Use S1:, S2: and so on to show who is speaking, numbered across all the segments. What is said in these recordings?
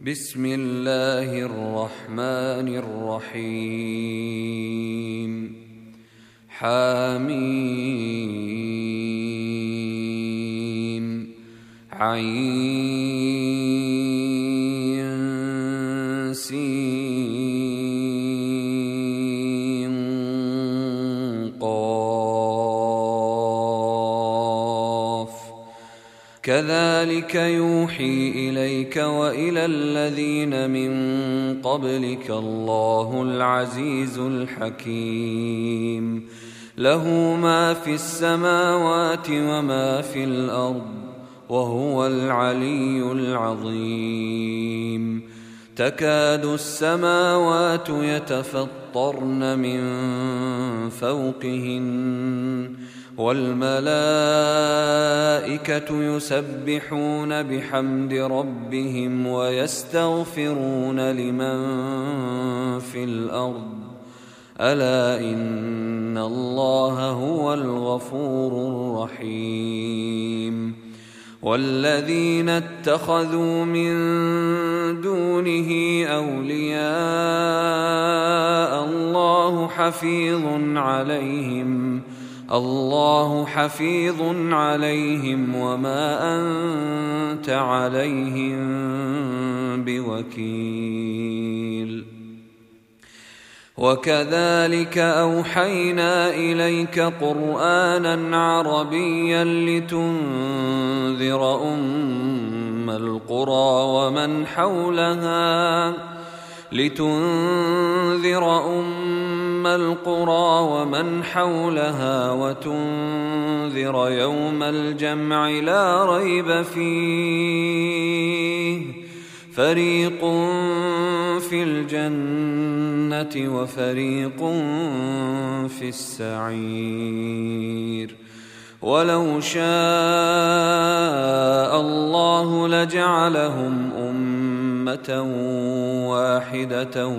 S1: بسم الله الرحمن الرحيم حميم عين سين قاف كذلك يوحي إليك وإلى الذين من قبلك الله العزيز الحكيم له ما في السماوات وما في الأرض وهو العلي العظيم تكاد السماوات يتفطرن من فوقهن والملائكة يسبحون بحمد ربهم ويستغفرون لمن في الأرض ألا إن الله هو الغفور الرحيم والذين اتخذوا من دونه أولياء الله حفيظ عليهم وما أنت عليهم بوكيل وكذلك أوحينا إليك قرآنا عربيا لتنذر أم القرى ومن حولها وتنذر يوم الجمع لا ريب فيه فريق في الجنة وفريق في السعير ولو شاء الله لجعلهم أمة واحدة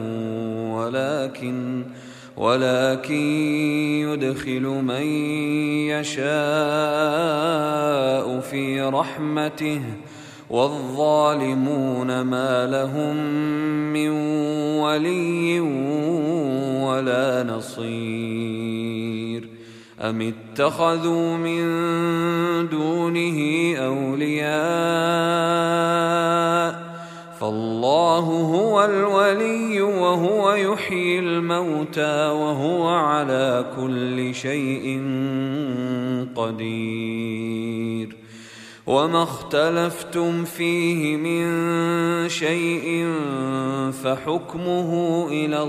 S1: ولكن يدخل من يشاء في رحمته والظالمون ما لهم من ولي ولا نصير أم اتخذوا من دونه أولياء فالله هو الولي وهو يحيي الموتى وهو على كل شيء قدير وما اختلفتم فيه من شيء فحكمه إلى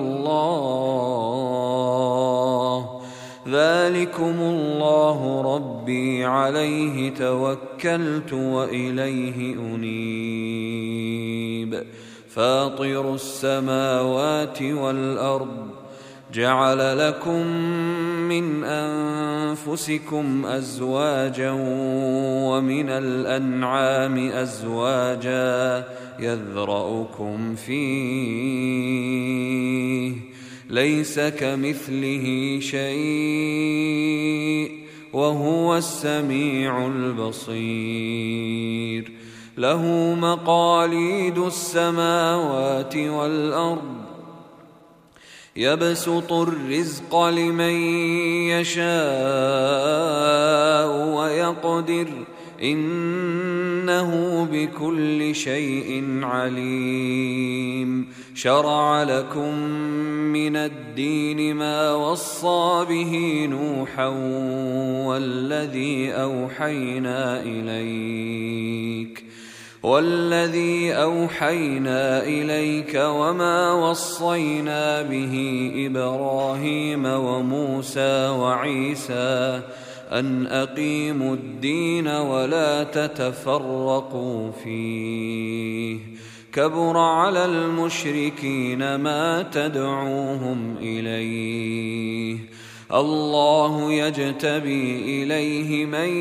S1: الله ذلكم الله ربي عليه توكلت وإليه أنيب فاطر السماوات والأرض جعل لكم من أنفسكم أزواجا ومن الأنعام أزواجا يذرأكم فيه ليس كمثله شيء وهو السميع البصير له مقاليد السماوات والأرض يبسط الرزق لمن يشاء ويقدر إنه بكل شيء عليم شرع لكم من الدين ما وصى به نوحا والذي أوحينا إليك وما وصينا به إبراهيم وموسى وعيسى أن أقيموا الدين ولا تتفرقوا فيه كبر على المشركين ما تدعوهم إليه الله يجتبي إليه من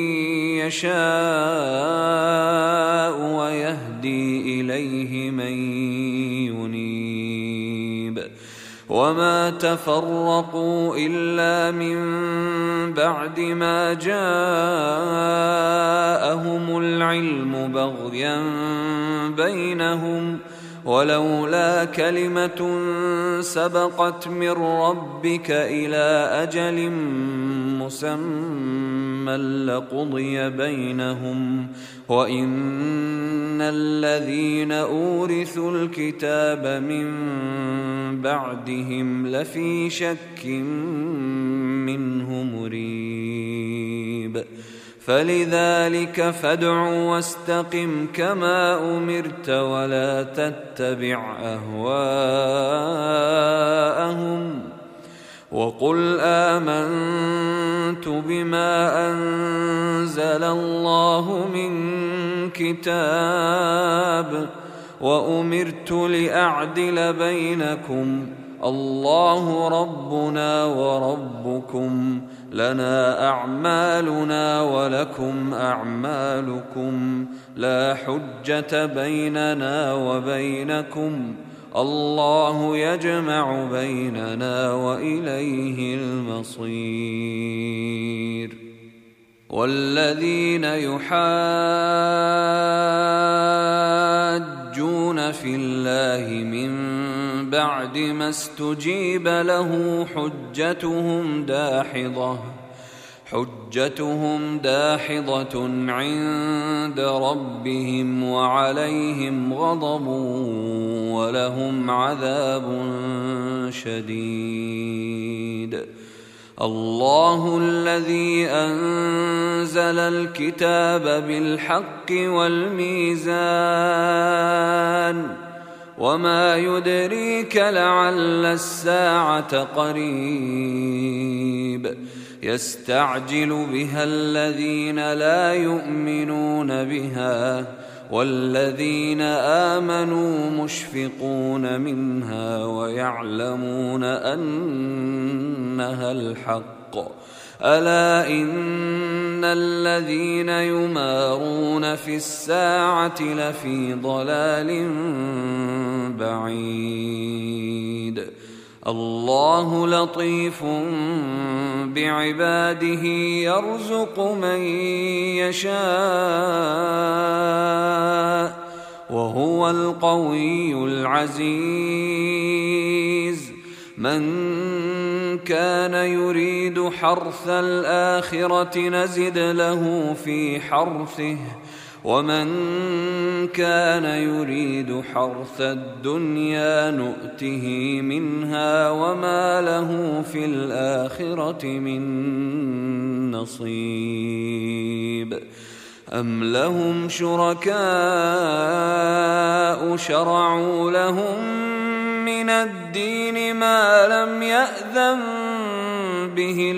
S1: يشاء ويهدي إليه من ينيب وما تفرقوا إلا من بعد ما جاءهم العلم بغيا بينهم، ولولا كلمة سبقت من ربك إلى أجل مسمى لقضي بينهم، وإن الذين أورثوا الكتاب من بعدهم لفي شك منه مريب. فلذلك فادع واستقم كما أمرت ولا تتبع أهواءهم، وقل آمنت بما أنزل الله من كتاب وأمرت لأعدل بينكم، الله ربنا وربكم، لنا أعمالنا ولكم أعمالكم، لا حجة بيننا وبينكم، الله يجمع بيننا وإليه المصير. والذين يحاجون في الله من بعد ما استجيب له حجتهم داحضة عند ربهم وعليهم غضب ولهم عذاب شديد. الله الذي أنزل الكتاب بالحق والميزان، وما يدريك لعل الساعة قريب، يستعجل بها الذين لا يؤمنون بها، والذين آمنوا مشفقون منها ويعلمون أنها الحق. ألا إن الذين يمارون في الساعة لفي ضلال بعيد. الله لطيف بعباده يرزق من يشاء وهو القوي العزيز. من كان يريد حرث الآخرة نزد له في حرثه، ومن كان يريد حرث الدنيا نؤته منها وما له في الآخرة من نصيب. أم لهم شركاء شرعوا لهم من الدين ما لم يأذن به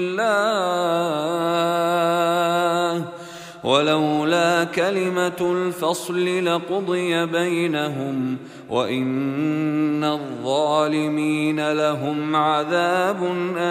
S1: الله، ولولا كلمة الفصل لقضي بينهم، وإن الظالمين لهم عذاب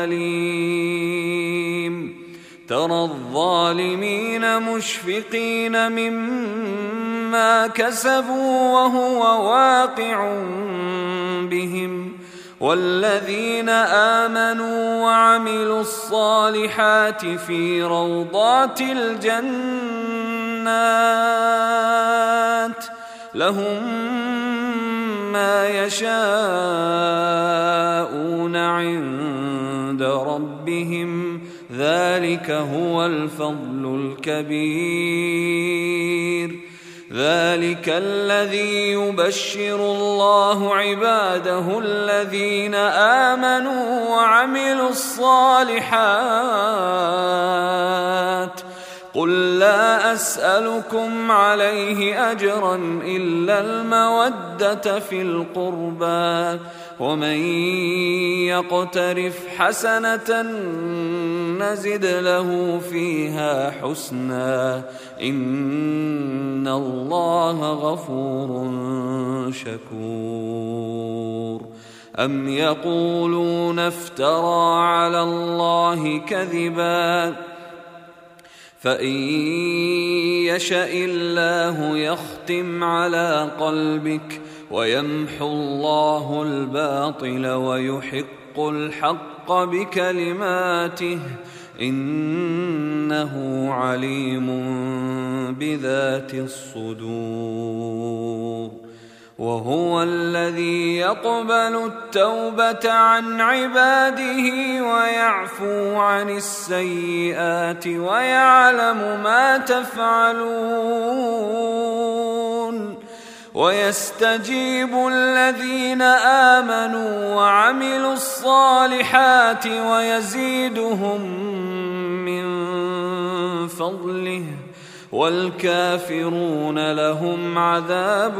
S1: أليم. ترى الظالمين مشفقين مما كسبوا وهو واقع بهم، والذين آمنوا وعملوا الصالحات في روضات الجنات لهم ما يشاءون عند ربهم، ذلك هو الفضل الكبير. ذلك الذي يبشر الله عباده الذين آمنوا وعملوا الصالحات. قل لا أسألكم عليه أجرا إلا المودة في القربى، ومن يقترف حسنة نزد له فيها حسنا، إن الله غفور شكور. أم يقولون افترى على الله كذبا، فإن يشأ الله يختم على قلبك ويمحو الله الباطل ويحق الحق بكلماته إنه عليم بذات الصدور وهو الذي يقبل التوبة عن عباده ويعفو عن السيئات ويعلم ما تفعلون ويستجيب الذين آمنوا وعملوا الصالحات ويزيدهم من فضله والكافرون لهم عذاب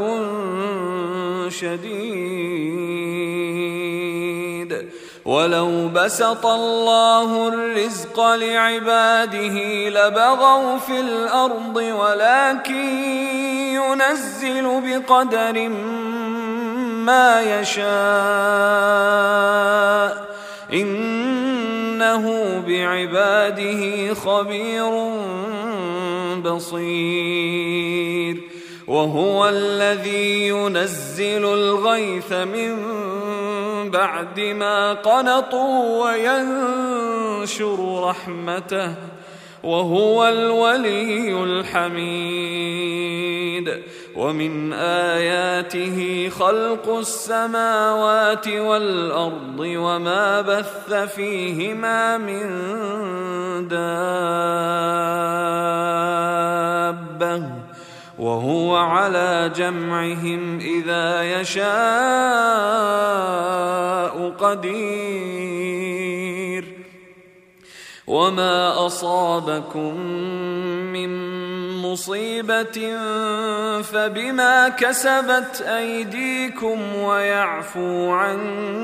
S1: شديد ولو بسط الله الرزق لعباده لبغوا في الأرض ولكن ينزل بقدر ما يشاء إنه بعباده خبير بصير وهو الذي ينزل الغيث من بعد ما قنطوا وينشر رحمته وهو الولي الحميد ومن آياته خلق السماوات والأرض وما بث فيهما من دابة وهو على جمعهم إذا يشاء قدير وما أصابكم من مصيبة فبما كسبت أيديكم ويعفو عن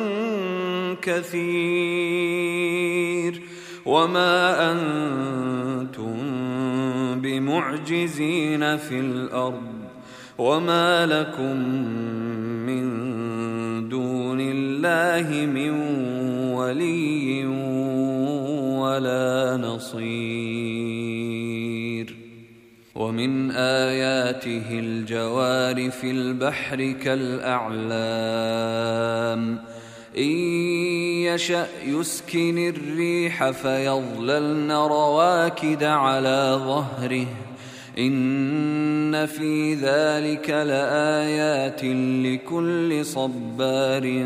S1: كثير وما أنتم بمعجزين في الأرض وما لكم من دون الله من ولي ولا نصير ومن آياته الجوار في البحر كالأعلام إن يشأ يسكن الريح فيظللن رواكد على ظهره إن في ذلك لآيات لكل صبار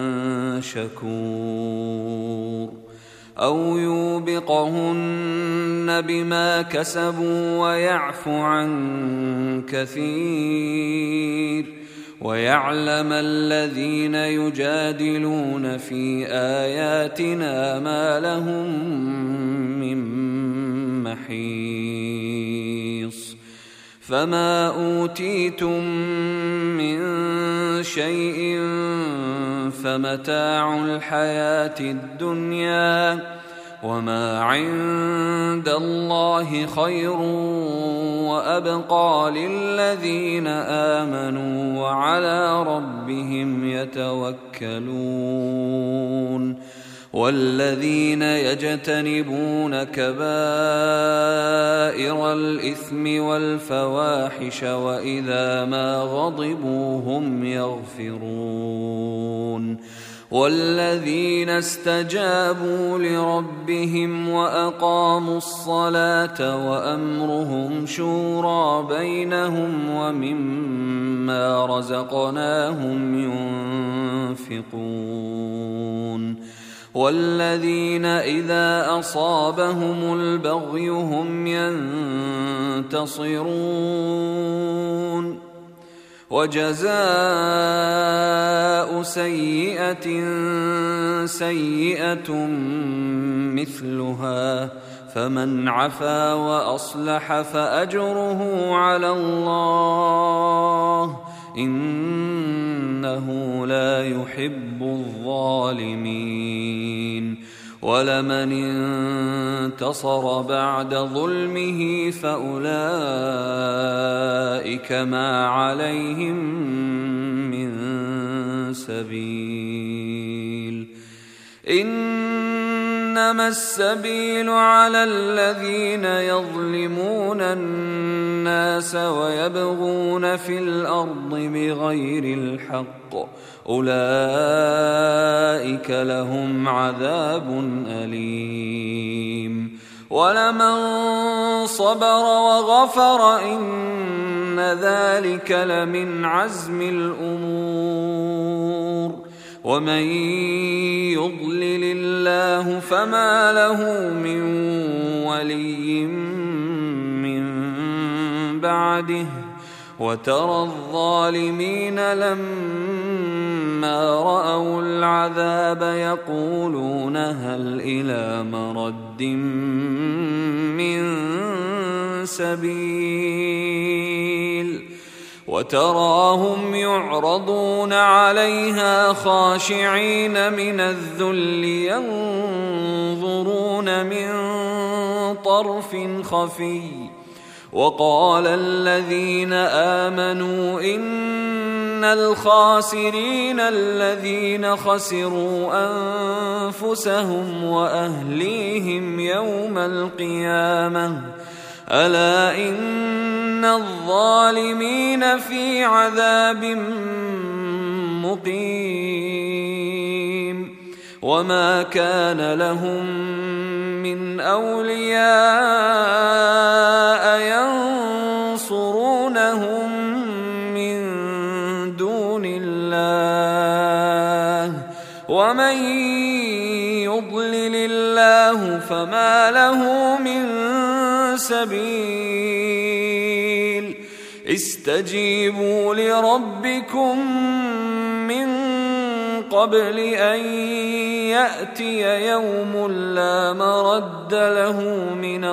S1: شكور أو يوبقهن بما كسبوا ويعفو عن كثير ويعلم الذين يجادلون في آياتنا ما لهم من محيص فما أوتيتم من شيء فمتاع الحياة الدنيا وما عند الله خير وأبقى للذين آمنوا وعلى ربهم يتوكلون والذين يجتنبون كبائر الإثم والفواحش وإذا ما غضبوا هم يغفرون والذين استجابوا لربهم وأقاموا الصلاة وأمرهم شورى بينهم ومما رزقناهم ينفقون والذين إذا أصابهم البغي هم ينتصرون وجزاء سيئة سيئة مثلها فمن عفا وأصلح فأجره على الله إنه لا يحب الظالمين ولمن انتصر بعد ظلمه فأولئك ما عليهم من سبيل إنما السبيل على الذين يظلمون الناس ويبغون في الأرض بغير الحق أولئك لهم عذاب أليم ولمن صبر وغفر إن ذلك لمن عزم الأمور ومن يضلل الله فما له من ولي من بعده وترى الظالمين لما رأوا العذاب يقولون هل إلى مرد من سبيل وتراهم يعرضون عليها خاشعين من الذل ينظرون من طرف خفي وقال الذين آمنوا إن الخاسرين الذين خسروا أنفسهم وأهليهم يوم القيامة ألا إن الظالمين في عذاب مقيم وما كان لهم من أولياء ينصرونهم من دون الله ومن يضلل الله فما له من سبيل استجيبوا لربكم من قبل أن يأتي يوم لا مرد له من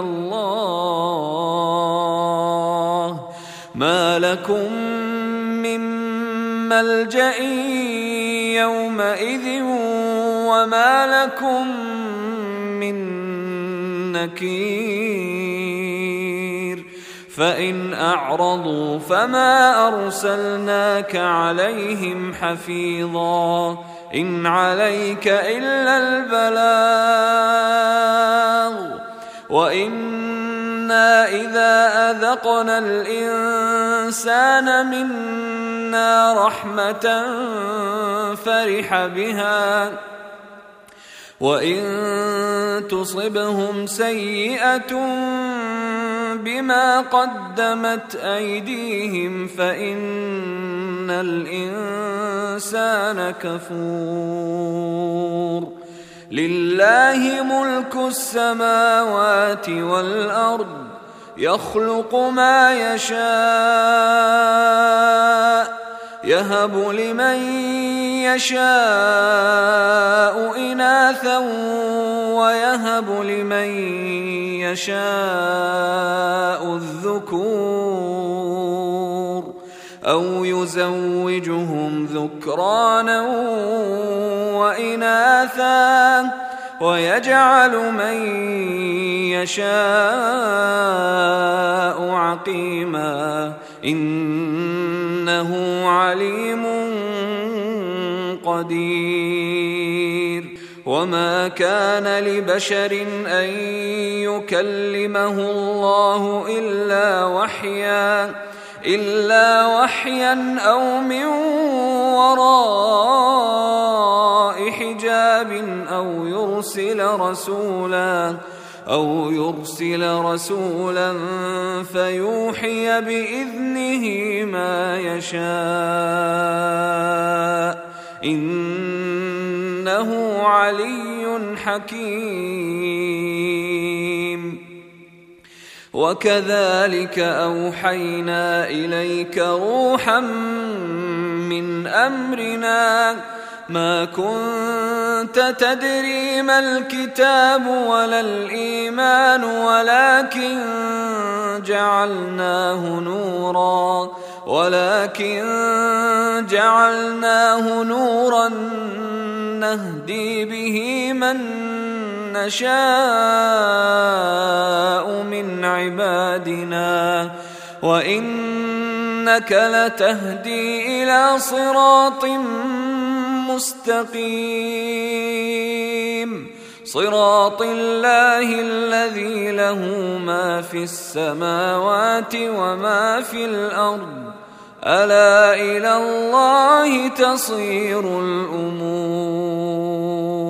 S1: الله ما لكم من ملجأ يومئذ وما لكم من نكير فإن أعرضوا فما أرسلناك عليهم حفيظا إن عليك إلا البلاغ وإنا إذا أذقنا الإنسان منا رحمة فرح بها وإن تصبهم سيئة بما قدمت أيديهم فإن الإنسان كفور لله ملك السماوات والأرض يخلق ما يشاء يهب لمن يشاء إناثا ويهب لمن يشاء الذكور أو يزوجهم ذكرانا وإناثا ويجعل من يشاء عقيما إنه عليم قدير وما كان لبشر أن يكلمه الله إلا وحيا أو من وراء حجاب أو يرسل رسولا فيوحي بإذنه ما يشاء إنه علي حكيم وكذلك أوحينا إليك روحا من أمرنا ما كنت تدري ما الكتاب ولا الإيمان ولكن جعلناه نورا نهدي به من نشاء من عبادنا وإنك لتهدي إلى صراط مستقيم صراط الله الذي له ما في السماوات وما في الأرض ألا إلى الله تصير الأمور